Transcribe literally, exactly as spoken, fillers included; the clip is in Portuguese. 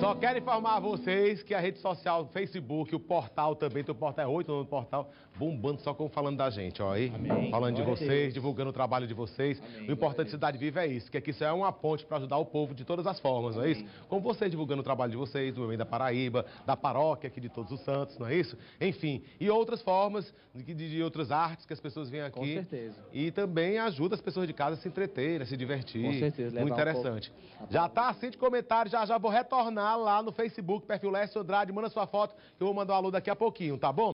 Só quero informar a vocês que a rede social, o Facebook, o portal também, tem o portal é oito, no portal, bombando só como falando da gente, ó aí. Amém. Falando de Glória a vocês, Deus. divulgando o trabalho de vocês. Amém. O importante de Cidade Viva é isso, que aqui isso é uma ponte para ajudar o povo de todas as formas, não é isso? Como vocês divulgando o trabalho de vocês, do Movimento da Paraíba, da paróquia aqui de Todos os Santos, não é isso? Enfim, e outras formas, de, de outras artes que as pessoas vêm aqui. Com certeza. E também ajuda as pessoas de casa a se entreterem, a se divertir. Com certeza. Muito levar um interessante. pouco- Já tá assim de comentário, já já vou retornar lá no Facebook, perfil Lécio Andrade, manda sua foto, que eu vou mandar um alô daqui a pouquinho, tá bom?